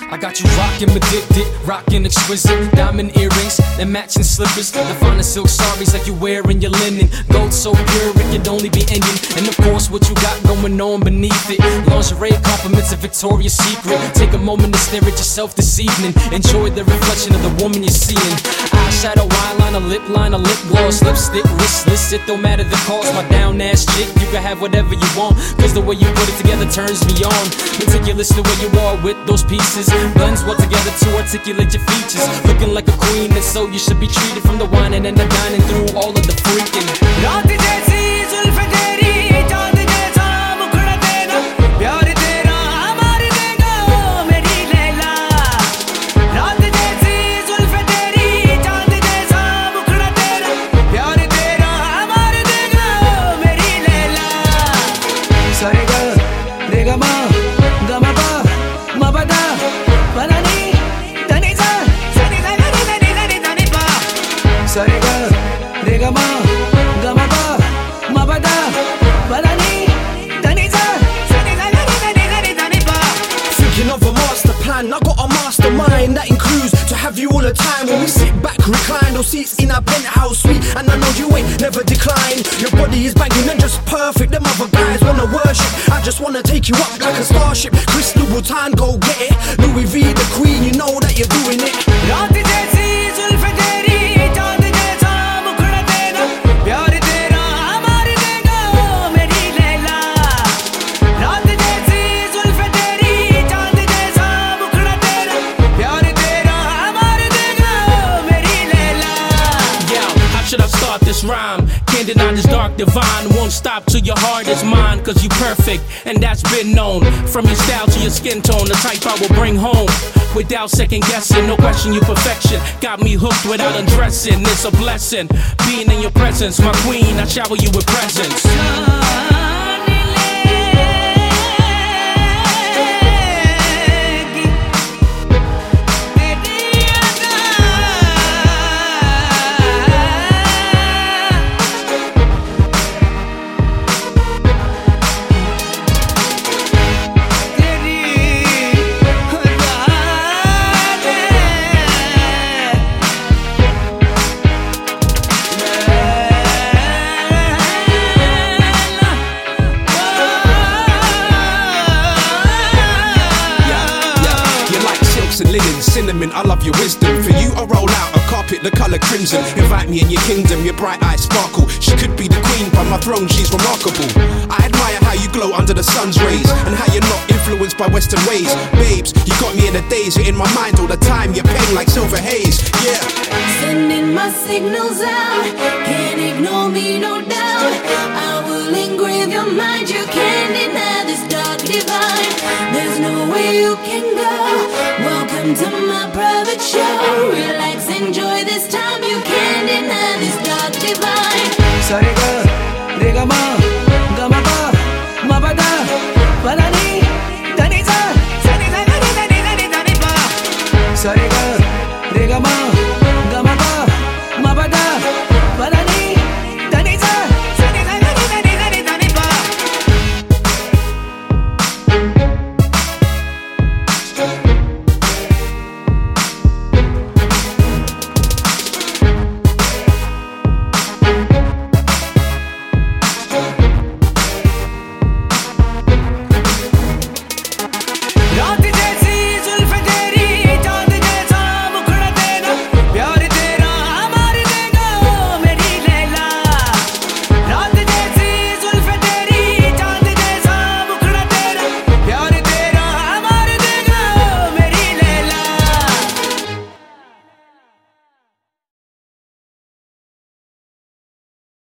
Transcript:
I got you rockin' addicted, rockin' exquisite diamond earrings and matching slippers. The finest silk saris like you wear in your linen. Gold so pure it could only be Indian. And of course what you got going on beneath it. Lingerie compliments of Victoria's Secret. Take a moment to stare at yourself this evening. Enjoy the reflection of the woman you're seeing. Eyeshadow, eyeliner, lip liner, lip gloss, lipstick, wristless. It don't matter the cost. My down ass chick, you can have whatever you want. Cause the way you put it together turns me on. Meticulous the way you are with those pieces. Blends well together to articulate your features. Looking like a queen, and so you should be treated. From the whining and the dining through all of the freaking. रात जैसी जुल्फ तेरी चांद जैसा मुखड़ा तेरा प्यार तेरा मार देगा मेरी लैला रात जैसी जुल्फ तेरी चांद जैसा मुखड़ा तेरा प्यार तेरा मार देगा मेरी लैला सारे गा रे गा मा गा मा पा मा पा दा पला नी धनी सा सनी सा गा रे धनी धनी धनी पा सारे गा रे गा मा Thinking of a master plan, I got a mastermind that includes to have you all the time. When we sit back, recline, those seats in our penthouse suite, and I know you ain't never declined. Your body is banging and just perfect. Them other guys wanna worship, I just wanna take you up like a starship. Crystal Bhutan, go get it. Louis V, the queen, you know that you're doing it. रात जैसी जुल्फ तेरी चांद जैसा मुखड़ा तेरा प्यार तेरा मार देगा मेरी लैला रात जैसी जुल्फ तेरी चांद जैसा मुखड़ा तेरा प्यार तेरा मार देगा मेरी Laila. Yo, how should I start this rhyme? Can't deny this dark divine. Won't stop till your heart is mine. Cause you perfect, and that's been known. From your style to your skin tone, the type I will bring home without second guessing. No question, you perfection. Got me hooked without undressing. It's a blessing being in your presence, my queen. I shower you with presents. And linen, cinnamon, I love your wisdom. For you I roll out a carpet the colour crimson. Invite me in your kingdom, your bright eyes sparkle. She could be the queen, by my throne she's remarkable. I admire how you glow under the sun's rays, and how you're not influenced by western ways. Babes, you got me in a daze, you're in my mind all the time. You're paying like silver haze, yeah. Sending my signals out, can't ignore me, no doubt. I will engrave your mind, you can't deny this dark divine. There's no way you can go. Welcome to my private show. Relax, enjoy